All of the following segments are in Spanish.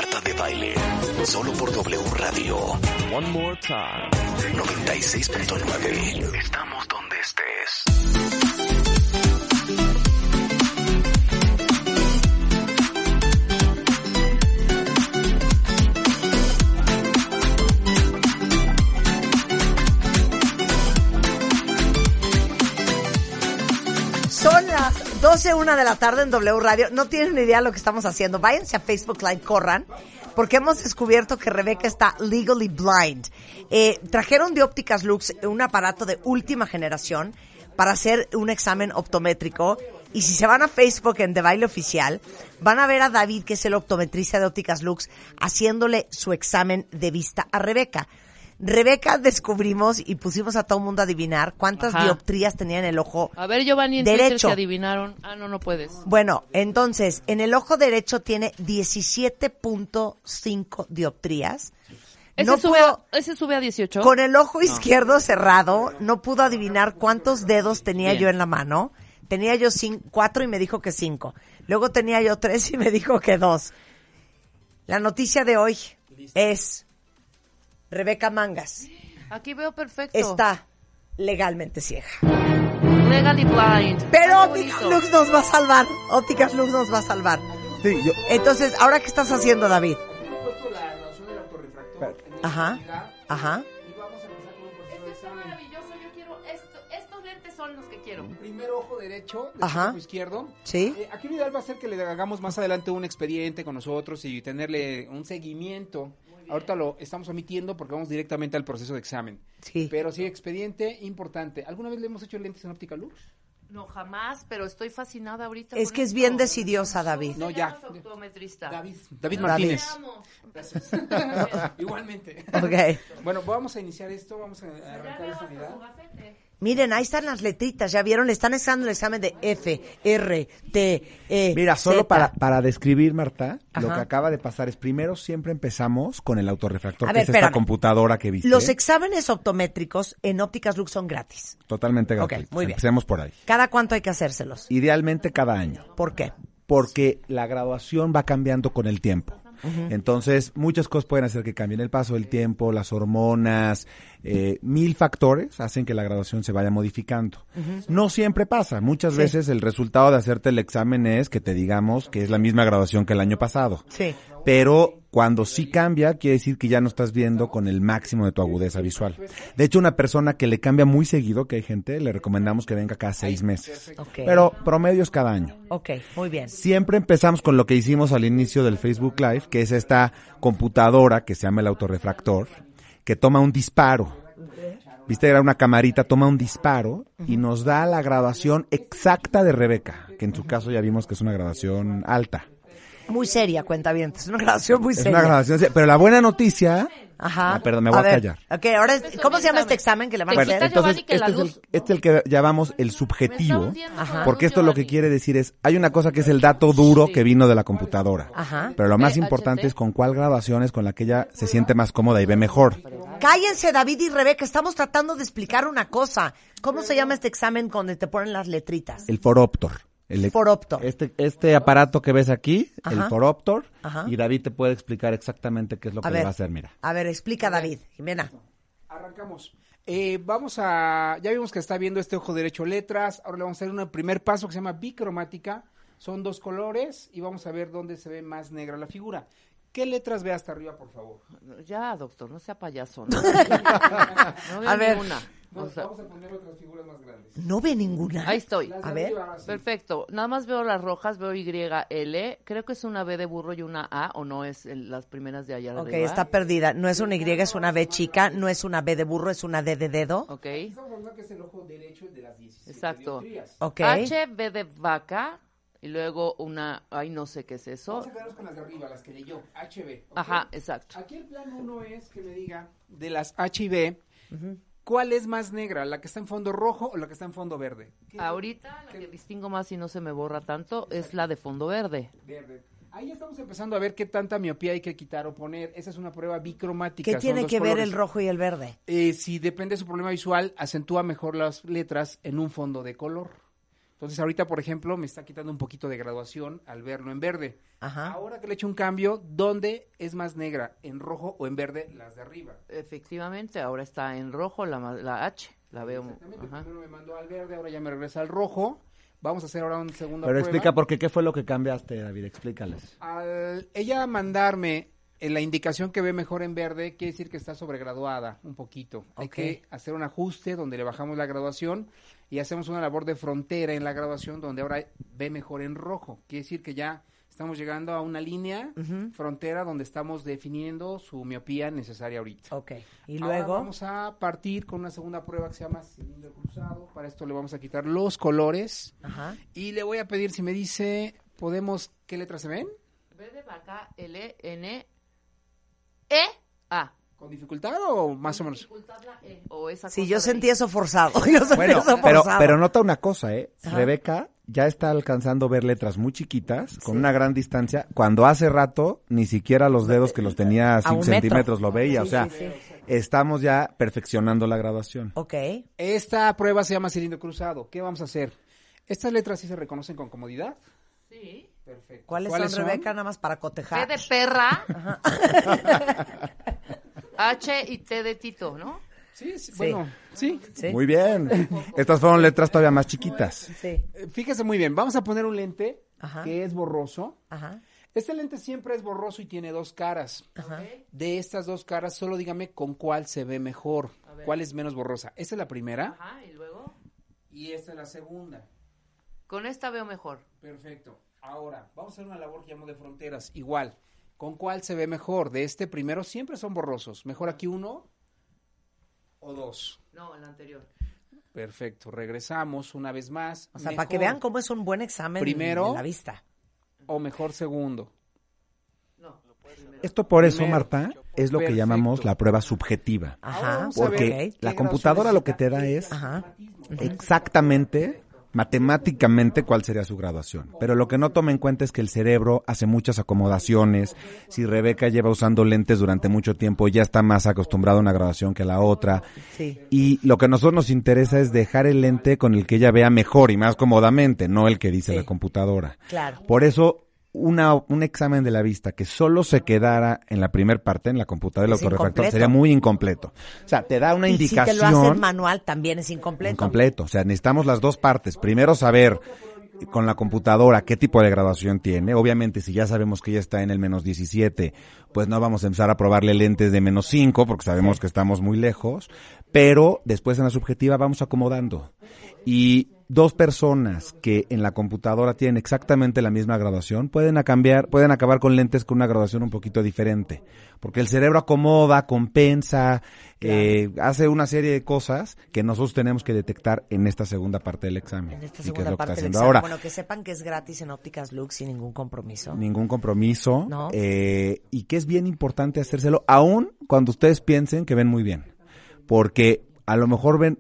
Marta de Baile. Solo por W Radio. One more time. 96.9. Estamos donde estés. Son las 12:01 de la tarde en W Radio. No tienen ni idea de lo que estamos haciendo. Váyanse a Facebook Live, corran, porque hemos descubierto que Rebeca está legally blind. Trajeron de Ópticas Lux un aparato de última generación para hacer un examen optométrico. Y si se van a Facebook en The Baile Oficial, van a ver a David, que es el optometrista de Ópticas Lux, haciéndole su examen de vista a Rebeca. Rebeca, descubrimos y pusimos a todo el mundo a adivinar cuántas dioptrías tenía en el ojo derecho. A ver, Giovanni, en Twitter se adivinaron. Ah, no puedes. Bueno, entonces, en el ojo derecho tiene 17.5 dioptrías. ¿Ese sube a 18? Con el ojo izquierdo cerrado, no pudo adivinar cuántos dedos tenía yo en la mano. Tenía yo 4 y me dijo que 5. Luego tenía yo 3 y me dijo que 2. La noticia de hoy es... Rebeca Mangas. Aquí veo perfecto. Está legalmente ciega. Legally blind. Pero Ópticas Lux nos va a salvar. Ópticas Lux nos va a salvar. Sí, Entonces, ¿ahora qué estás haciendo, David? Hemos puesto la graduación del autorrefractor en esta Ajá. unidad, Ajá. y vamos a empezar con un proceso de Este es examen. maravilloso. Yo quiero estos lentes son los que quiero. Primer ojo derecho, Ajá. ojo izquierdo. Sí. Aquí lo ideal va a ser que le hagamos más adelante un expediente con nosotros y tenerle un seguimiento. Ahorita lo estamos omitiendo porque vamos directamente al proceso de examen. Sí. Pero sí, expediente importante. ¿Alguna vez le hemos hecho lentes en óptica Lux? No, jamás, pero estoy fascinada ahorita. Es con que es esto. bien decidiosa, David. No, ya. Optometrista. David Martínez. Te amo. Gracias. Igualmente. Ok. Bueno, vamos a iniciar esto, vamos a arrancar esta unidad. Miren, ahí están las letritas, ¿ya vieron? Le están haciendo el examen de F, R, T, E, Mira, solo Z. para describir, Marta, lo Ajá. que acaba de pasar es primero siempre empezamos con el autorrefractor, A que ver, es esta espérame. computadora que viste. Los exámenes optométricos en Ópticas Lux son gratis. Totalmente Ok, gratuitos. muy bien. Empecemos por ahí. ¿Cada cuánto hay que hacérselos? Idealmente cada año, ¿Por qué? porque la graduación va cambiando con el tiempo. Entonces, muchas cosas pueden hacer que cambien el paso del tiempo, las hormonas, 1000 factores hacen que la graduación se vaya modificando. No siempre pasa. Muchas veces el resultado de hacerte el examen es que te digamos que es la misma graduación que el año pasado. Sí. Pero cuando sí cambia, quiere decir que ya no estás viendo con el máximo de tu agudeza visual. De hecho, una persona que le cambia muy seguido, que hay gente, le recomendamos que venga cada 6 meses. Ok. Pero promedio es cada año. Ok, muy bien. Siempre empezamos con lo que hicimos al inicio del Facebook Live, que es esta computadora que se llama el autorrefractor, que toma un disparo. Viste, era una camarita, toma un disparo y nos da la graduación exacta de Rebeca, que en su caso ya vimos que es una graduación alta. Muy seria, cuentavientes. Es una grabación muy Es seria. una graduación, pero la buena noticia... Ajá. Perdón, me voy a ver. callar. Ok, ahora, ¿cómo se llama este examen. examen que le van a Bueno, hacer? entonces Giovanni, que la este luz- es el que llamamos el subjetivo, Ajá. porque esto lo que quiere decir es, hay una cosa que es el dato duro que vino de la computadora, Ajá. pero lo más VHT. importante es con cuál graduación es con la que ella se siente más cómoda y ve mejor. Cállense, David y Rebeca, estamos tratando de explicar una cosa. ¿Cómo se llama este examen donde te ponen las letritas? El foróptor. Foróptor. Este aparato que ves aquí, Ajá. el foróptor, Ajá. y David te puede explicar exactamente qué es lo que le va a hacer, mira. A ver, explica, David. Jimena. Arrancamos. Ya vimos que está viendo este ojo derecho letras. Ahora le vamos a hacer un primer paso que se llama bicromática. Son 2 colores y vamos a ver dónde se ve más negra la figura. ¿Qué letras ve hasta arriba, por favor? Ya, doctor, no sea payaso. No, no veo A ver. ninguna. No, O sea, vamos a poner otras figuras más grandes. No ve ninguna. ahí estoy. Las A de ver. arriba, ahora sí. Perfecto. Nada más veo las rojas, veo Y, L. Creo que es una B de burro y una A, o no es las primeras de allá Ok, arriba. está perdida. No es una Y, es una B chica. No es una B de burro, es una D de dedo. Ok, Estamos hablando que es el ojo derecho de las 17 exacto. dioptrías. Ok. H, B de vaca, y luego una, ay, no sé qué es eso. Vamos a quedarnos con las de arriba, las que leyó, HB. ¿ok? Ajá, exacto. Aquí el plan 1 es que me diga, de las H y B, ¿cuál es más negra? ¿La que está en fondo rojo o la que está en fondo verde? ¿Qué Ahorita la que distingo más y no se me borra tanto es la de fondo verde. verde? Ahí estamos empezando a ver qué tanta miopía hay que quitar o poner. Esa es una prueba bicromática. ¿Qué son tiene 2 que ver colores. el rojo y el verde? Si depende de su problema visual, acentúa mejor las letras en un fondo de color. Entonces ahorita, por ejemplo, me está quitando un poquito de graduación al verlo en verde. Ajá. Ahora que le he hecho un cambio, ¿dónde es más negra? ¿En rojo o en verde? Las de arriba. Efectivamente, ahora está en rojo la H, la veo. Exactamente, Ajá. primero me mandó al verde, ahora ya me regresa al rojo. Vamos a hacer ahora una segunda Pero prueba. explica por qué fue lo que cambiaste, David, explícales. Al ella mandarme la indicación que ve mejor en verde, quiere decir que está sobregraduada un poquito. Hay Ok. que hacer un ajuste donde le bajamos la graduación y hacemos una labor de frontera en la graduación donde ahora ve mejor en rojo. Quiere decir que ya estamos llegando a una línea frontera donde estamos definiendo su miopía necesaria ahorita. Ok. Y Ahora luego, vamos a partir con una segunda prueba que se llama cilindro cruzado. Para esto le vamos a quitar los colores ajá. y le voy a pedir si me dice, ¿qué letras se ven? B de vaca, L, N, E, A. ¿Con dificultad o más o menos? Dificultad la E, o esa Sí, cosa yo de sentí ahí. eso forzado. Yo sentí Bueno, eso pero forzado. nota una cosa, Ajá. Rebeca ya está alcanzando ver letras muy chiquitas, con una gran distancia, cuando hace rato ni siquiera los dedos que los tenía a 5 un metro. centímetros lo veía. Sí, O sea, sí, sí. estamos ya perfeccionando la graduación. Ok. Esta prueba se llama cilindro cruzado. ¿Qué vamos a hacer? ¿Estas letras sí se reconocen con comodidad? Sí. Perfecto. ¿Cuáles son, Rebeca? Nada más para P cotejar. de perra. H y T de Tito, ¿no? Sí, bueno, sí. Sí. Muy bien. Estas fueron letras todavía más chiquitas. Sí. Fíjese muy bien, vamos a poner un lente Ajá. que es borroso. Ajá. Este lente siempre es borroso y tiene dos caras. Ajá. De estas dos caras, solo dígame con cuál se ve mejor, ver. cuál es menos borrosa. Esta es la primera Ajá, y luego. y esta es la segunda. Con esta veo mejor. Perfecto. Ahora, vamos a hacer una labor que llamo de fronteras. Igual, ¿con cuál se ve mejor? De este primero siempre son borrosos. Mejor aquí uno o dos. No, el anterior. Perfecto. Regresamos una vez más. O sea, para que vean cómo es un buen examen Primero. de la vista. O mejor segundo. No, primero. Esto por eso, Primero. Marta, es lo que Perfecto. llamamos la prueba subjetiva. Ahora Ajá. vamos a ver Porque qué la graduación computadora lo que te necesita. da es Ajá. exactamente, matemáticamente, cuál sería su graduación. Pero lo que no toma en cuenta es que el cerebro hace muchas acomodaciones. Si Rebeca lleva usando lentes durante mucho tiempo, ya está más acostumbrada a una graduación que a la otra. Sí. Y lo que a nosotros nos interesa es dejar el lente con el que ella vea mejor y más cómodamente, no el que dice Sí. la computadora. Claro. Por eso, un examen de la vista que solo se quedara en la primer parte, en la computadora del Es autorrefractor, incompleto. sería muy incompleto. O sea, te da una Y indicación. si te lo hacen manual, también es incompleto. Incompleto. O sea, necesitamos las dos partes. Primero saber con la computadora qué tipo de graduación tiene. Obviamente, si ya sabemos que ella está en el menos 17, pues no vamos a empezar a probarle lentes de menos 5 porque sabemos que estamos muy lejos. Pero después en la subjetiva vamos acomodando. Y dos personas que en la computadora tienen exactamente la misma graduación pueden acabar con lentes con una graduación un poquito diferente. Porque el cerebro acomoda, compensa, hace una serie de cosas que nosotros tenemos que detectar en esta segunda parte del examen. En esta Y que es segunda lo que parte está del haciendo examen. ahora. Bueno, que sepan que es gratis en Ópticas Lux sin ningún compromiso. Ningún compromiso. No. Y que es bien importante hacérselo, aun cuando ustedes piensen que ven muy bien. Porque a lo mejor ven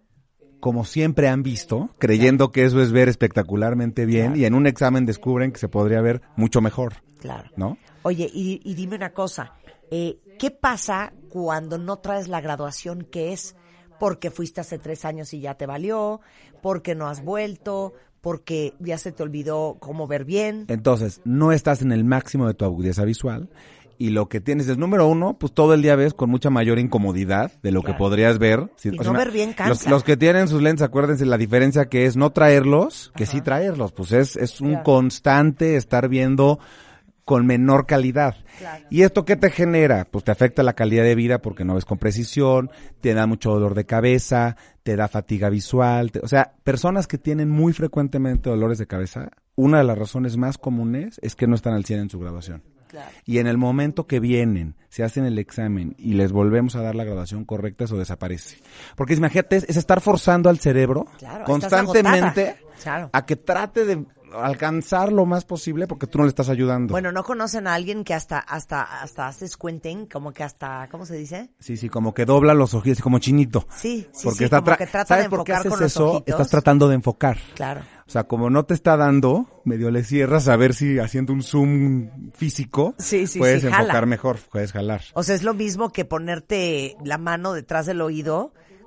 como siempre han visto, creyendo que eso es ver espectacularmente bien, y en un examen descubren que se podría ver mucho mejor, Claro. ¿no? Oye, y dime una cosa. ¿Qué pasa cuando no traes la graduación que es? Porque fuiste hace 3 años y ya te valió, porque no has vuelto, porque ya se te olvidó cómo ver bien. Entonces, no estás en el máximo de tu agudeza visual, y lo que tienes es, número uno, pues todo el día ves con mucha mayor incomodidad de lo que podrías ver. Y no ver bien cansa. Los que tienen sus lentes, acuérdense la diferencia que es no traerlos, que sí traerlos. Pues es un constante estar viendo con menor calidad. Claro. ¿Y esto qué te genera? Pues te afecta la calidad de vida porque no ves con precisión, te da mucho dolor de cabeza, te da fatiga visual. O sea, personas que tienen muy frecuentemente dolores de cabeza, una de las razones más comunes es que no están al 100 en su graduación. Claro. Y en el momento que vienen, se hacen el examen y les volvemos a dar la graduación correcta, eso desaparece. Porque imagínate, es estar forzando al cerebro Claro, constantemente estás agotada. Claro. a que trate de alcanzar lo más posible porque tú no le estás ayudando. Bueno, ¿no conocen a alguien que hasta hace squinting? Como que hasta, ¿cómo se dice? Sí, como que dobla los ojos, como chinito. Sí, Porque como que trata ¿sabes de por qué enfocar haces con los eso? ojitos. Estás tratando de enfocar. Claro. O sea, como no te está dando, medio le cierras a ver si haciendo un zoom físico Sí, sí, puedes sí, enfocar jala. mejor, puedes jalar. O sea, es lo mismo que ponerte la mano detrás del oído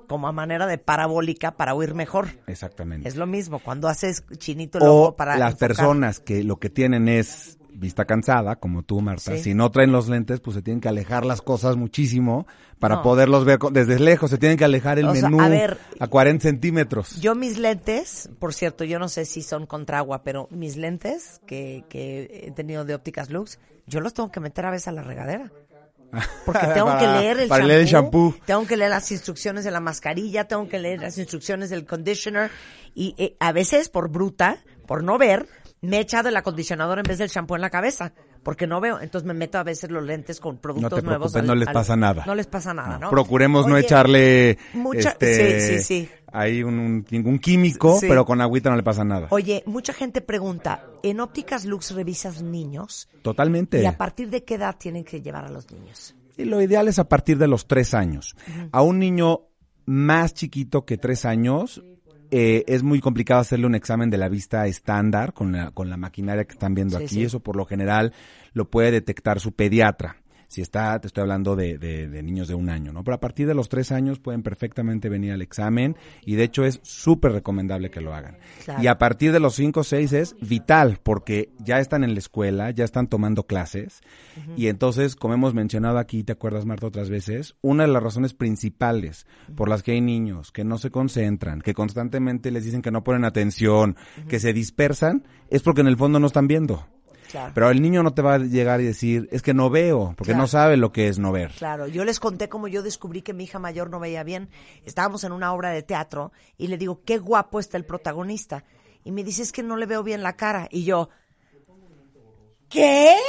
como a manera de parabólica para oír mejor. Exactamente. Es lo mismo, cuando haces chinito el O ojo para las enfocar. personas que lo que tienen es vista cansada, como tú, Marta, Sí. si no traen los lentes, pues se tienen que alejar las cosas muchísimo para poderlos ver desde lejos. Se tienen que alejar el O sea, menú a ver, a 40 centímetros. Yo mis lentes, por cierto, yo no sé si son contra agua, pero mis lentes que he tenido de Ópticas Lux, yo los tengo que meter a veces a la regadera. Porque tengo que leer el para leer el shampoo. tengo que leer las instrucciones de la mascarilla, tengo que leer las instrucciones del conditioner y a veces por bruta, por no ver, me he echado el acondicionador en vez del shampoo en la cabeza, porque no veo, entonces me meto a veces los lentes con productos No te nuevos. preocupes, no les pasa nada. No les pasa nada, ¿no? Procuremos no Oye, echarle sí. ahí ningún químico, Sí. pero con agüita no le pasa nada. Oye, mucha gente pregunta, ¿en Ópticas Lux revisas niños? Totalmente. ¿Y a partir de qué edad tienen que llevar a los niños? Y lo ideal es a partir de los 3 años. A un niño más chiquito que 3 años, es muy complicado hacerle un examen de la vista estándar con la maquinaria que están viendo Sí, aquí. sí. Eso por lo general lo puede detectar su pediatra. Si te estoy hablando de niños de 1 año, ¿no? Pero a partir de los 3 años pueden perfectamente venir al examen y de hecho es súper recomendable que lo hagan. Claro. Y a partir de los 5 o 6 es vital porque ya están en la escuela, ya están tomando clases y entonces, como hemos mencionado aquí, ¿te acuerdas, Marta, otras veces? Una de las razones principales por las que hay niños que no se concentran, que constantemente les dicen que no ponen atención, que se dispersan, es porque en el fondo no están viendo. Claro. Pero el niño no te va a llegar y decir, es que no veo, porque Claro. no sabe lo que es no ver. Claro, yo les conté cómo yo descubrí que mi hija mayor no veía bien. Estábamos en una obra de teatro y le digo, qué guapo está el protagonista. Y me dice, es que no le veo bien la cara. Y yo, ¿qué?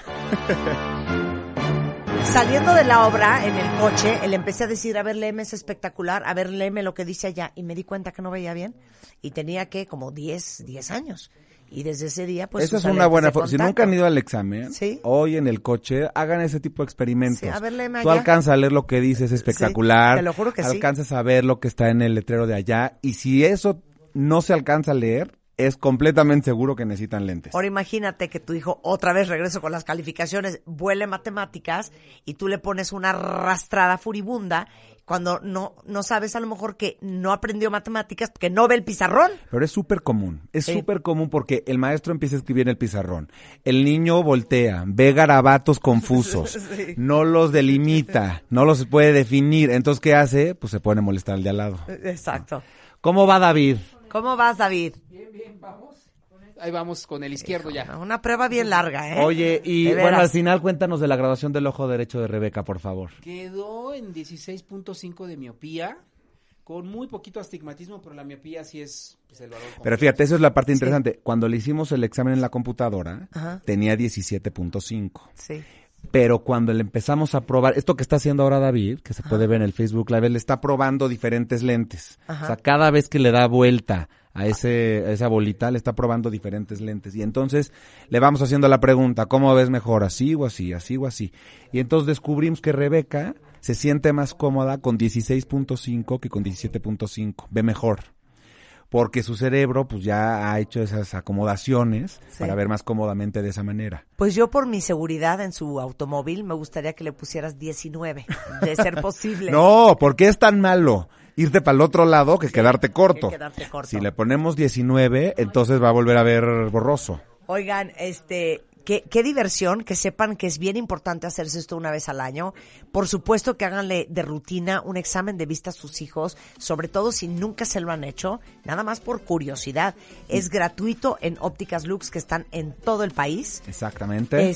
Saliendo de la obra, en el coche, le empecé a decir, a ver, léeme, es espectacular, a ver, léeme lo que dice allá. Y me di cuenta que no veía bien. Y tenía que como 10 años. Y desde ese día, pues... Esa es usa una lentes buena de forma. Si contacto. nunca han ido al examen, Sí. hoy en el coche, hagan ese tipo de experimentos. Sí, a ver, léeme Tú allá. alcanzas a leer lo que dice, es espectacular. te lo juro que sí. Alcanzas a ver lo que está en el letrero de allá. Y si eso no se alcanza a leer, es completamente seguro que necesitan lentes. Ahora imagínate que tu hijo, otra vez regreso con las calificaciones, vuele matemáticas y tú le pones una arrastrada furibunda cuando no sabes a lo mejor que no aprendió matemáticas porque no ve el pizarrón. Pero es súper común, Sí. súper común porque el maestro empieza a escribir en el pizarrón. El niño voltea, ve garabatos confusos, Sí. no los delimita, no los puede definir. Entonces, ¿qué hace? Pues se pone a molestar al de al lado. Exacto. ¿Cómo va David? ¿Cómo vas, David? Bien, vamos. Ahí vamos con el izquierdo ya. Una prueba bien larga, ¿eh? Oye, y De bueno, veras. al final cuéntanos de la graduación del ojo derecho de Rebeca, por favor. Quedó en 16.5 de miopía, con muy poquito astigmatismo, pero la miopía sí es pues, el valor completo. Pero fíjate, eso es la parte interesante. Cuando le hicimos el examen en la computadora, Ajá. tenía 17.5. Sí. Pero cuando le empezamos a probar, esto que está haciendo ahora David, que se puede ver en el Facebook Live, le está probando diferentes lentes. Ajá. O sea, cada vez que le da vuelta a esa bolita, le está probando diferentes lentes. Y entonces le vamos haciendo la pregunta, ¿cómo ves mejor? ¿Así o así? ¿Así o así? Y entonces descubrimos que Rebeca se siente más cómoda con 16.5 que con 17.5. Ve mejor. Porque su cerebro pues ya ha hecho esas acomodaciones Sí. para ver más cómodamente de esa manera. Pues yo por mi seguridad en su automóvil me gustaría que le pusieras 19, de ser posible. No, ¿por qué es tan malo irte para el otro lado que quedarte corto? que quedarte corto. Si le ponemos 19, entonces va a volver a ver borroso. Oigan, qué diversión, que sepan que es bien importante hacerse esto una vez al año. Por supuesto que háganle de rutina un examen de vista a sus hijos, sobre todo si nunca se lo han hecho, nada más por curiosidad. Es gratuito en Ópticas Lux, que están en todo el país. Exactamente.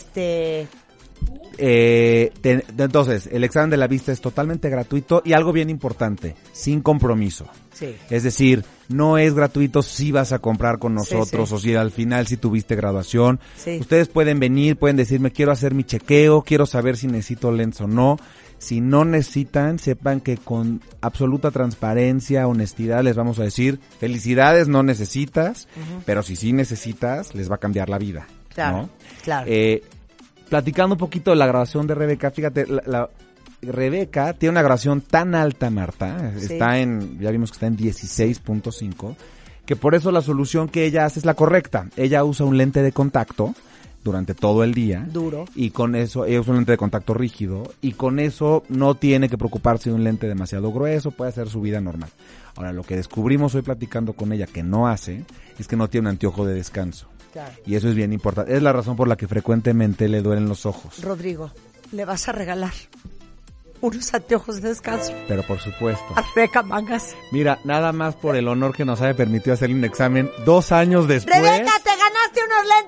Eh, Entonces, el examen de la vista es totalmente gratuito y algo bien importante, sin compromiso. sí. Es decir, no es gratuito si vas a comprar con nosotros Sí, sí. o si al final si tuviste graduación. Sí. Ustedes pueden venir, pueden decirme quiero hacer mi chequeo, quiero saber si necesito lentes o no. Si no necesitan, sepan que con absoluta transparencia, honestidad les vamos a decir, felicidades, no necesitas, pero si sí necesitas, les va a cambiar la vida. Claro, ¿no? claro. Platicando un poquito de la graduación de Rebeca, fíjate, Rebeca tiene una graduación tan alta, Marta, Sí. ya vimos que está en 16.5, que por eso la solución que ella hace es la correcta. Ella usa un lente de contacto durante todo el día. Duro. Y con eso, es un lente de contacto rígido, y con eso no tiene que preocuparse de un lente demasiado grueso, puede hacer su vida normal. Ahora, lo que descubrimos hoy platicando con ella que no hace, es que no tiene un anteojo de descanso. Claro. Y eso es bien importante. Es la razón por la que frecuentemente le duelen los ojos. Rodrigo, le vas a regalar unos anteojos de descanso Pero por supuesto. a Rebeca Mangas. Mira, nada más por el honor que nos haya permitido hacerle un examen 2 años después. Rebeca, te ganaste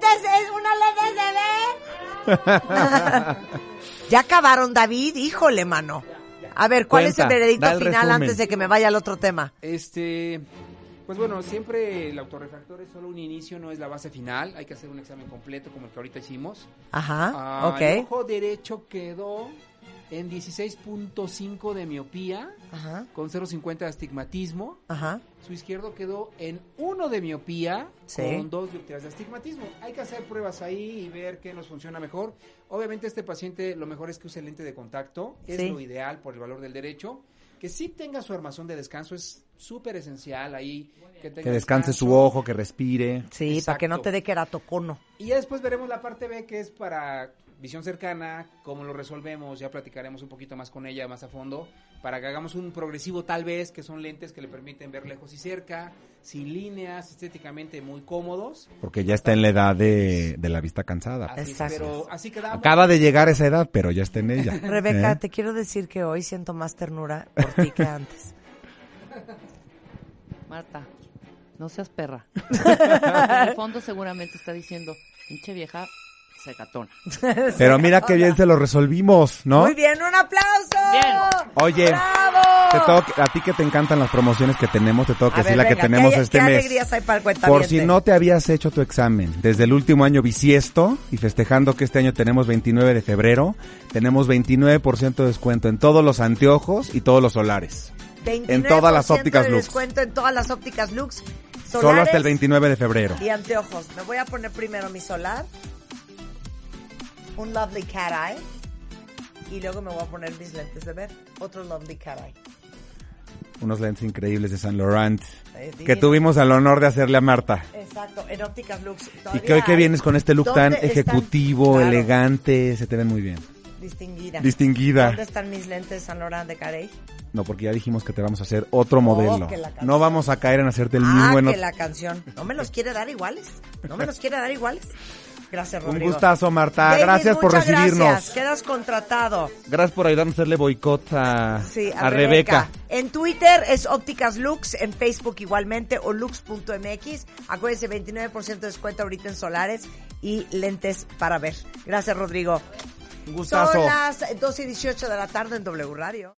unos lentes, Ya acabaron, David, híjole, mano. A ver, ¿cuál es el Cuenta, veredicto da el final resumen. antes de que me vaya al otro tema? Pues bueno, siempre el autorrefractor es solo un inicio, no es la base final. Hay que hacer un examen completo como el que ahorita hicimos. Ajá, El ok. ojo derecho quedó en 16.5 de miopía, Ajá, con 0.50 de astigmatismo. ajá. Su izquierdo quedó en 1 de miopía, Sí. con 2 dioptrías de astigmatismo. Hay que hacer pruebas ahí y ver qué nos funciona mejor. Obviamente este paciente lo mejor es que use lente de contacto, es Sí. lo ideal por el valor del derecho. Que sí tenga su armazón de descanso es súper esencial ahí. Que tenga Que descanse su descanso. ojo, que respire. Sí, Exacto. para que no te dé queratocono. Y ya después veremos la parte B, que es para visión cercana, cómo lo resolvemos, ya platicaremos un poquito más con ella, más a fondo, para que hagamos un progresivo tal vez, que son lentes que le permiten ver lejos y cerca, sin líneas, estéticamente muy cómodos. Porque ya está en la edad de la vista cansada. Así es, Exacto. pero así quedamos. Acaba de llegar a esa edad, pero ya está en ella. Rebeca, ¿Eh? te quiero decir que hoy siento más ternura por ti que antes. Marta, no seas perra. En el fondo seguramente está diciendo, pinche vieja secatona. Pero mira qué bien se lo resolvimos, ¿no? Muy bien, un aplauso. Bien. Oye, ¡Bravo! a ti que te encantan las promociones que tenemos, te tengo que A decir ver, la que venga, tenemos ¿qué este mes. alegrías hay para el Por cuentaviente? si no te habías hecho tu examen desde el último año bisiesto y festejando que este año tenemos 29 de febrero, tenemos 29% de descuento en todos los anteojos y todos los solares. 29% en todas las ópticas de Lux. descuento en todas las ópticas Lux. Solo hasta el solares 29 de febrero. Y anteojos. Me voy a poner primero mi solar. Un Lovely Cat Eye. Y luego me voy a poner mis lentes de ver. Otro Lovely Cat Eye. Unos lentes increíbles de Saint Laurent que divino. tuvimos el honor de hacerle a Marta. Exacto, en ópticas Lux. Y Todavía que hoy que hay. vienes con este look tan ¿Dónde están? ejecutivo, Claro, elegante, se te ven muy bien. Distinguida. Distinguida. ¿Dónde están mis lentes Saint Laurent de Carey? No, porque ya dijimos que te vamos a hacer otro modelo. que la canción. No vamos a caer en hacerte el mismo en que otro. la canción. ¿No me los quiere dar iguales? ¿No me los quiere dar iguales? Gracias, Un Rodrigo. gustazo, Marta. David, Gracias por muchas recibirnos. Gracias. Quedas contratado. Gracias por ayudarnos a hacerle boicot a Rebeca. En Twitter es Ópticas Lux, en Facebook igualmente, o lux.mx. Acuérdense, 29% de descuento ahorita en solares y lentes para ver. Gracias, Rodrigo. Un gustazo. Son las 12:18 de la tarde en W Radio.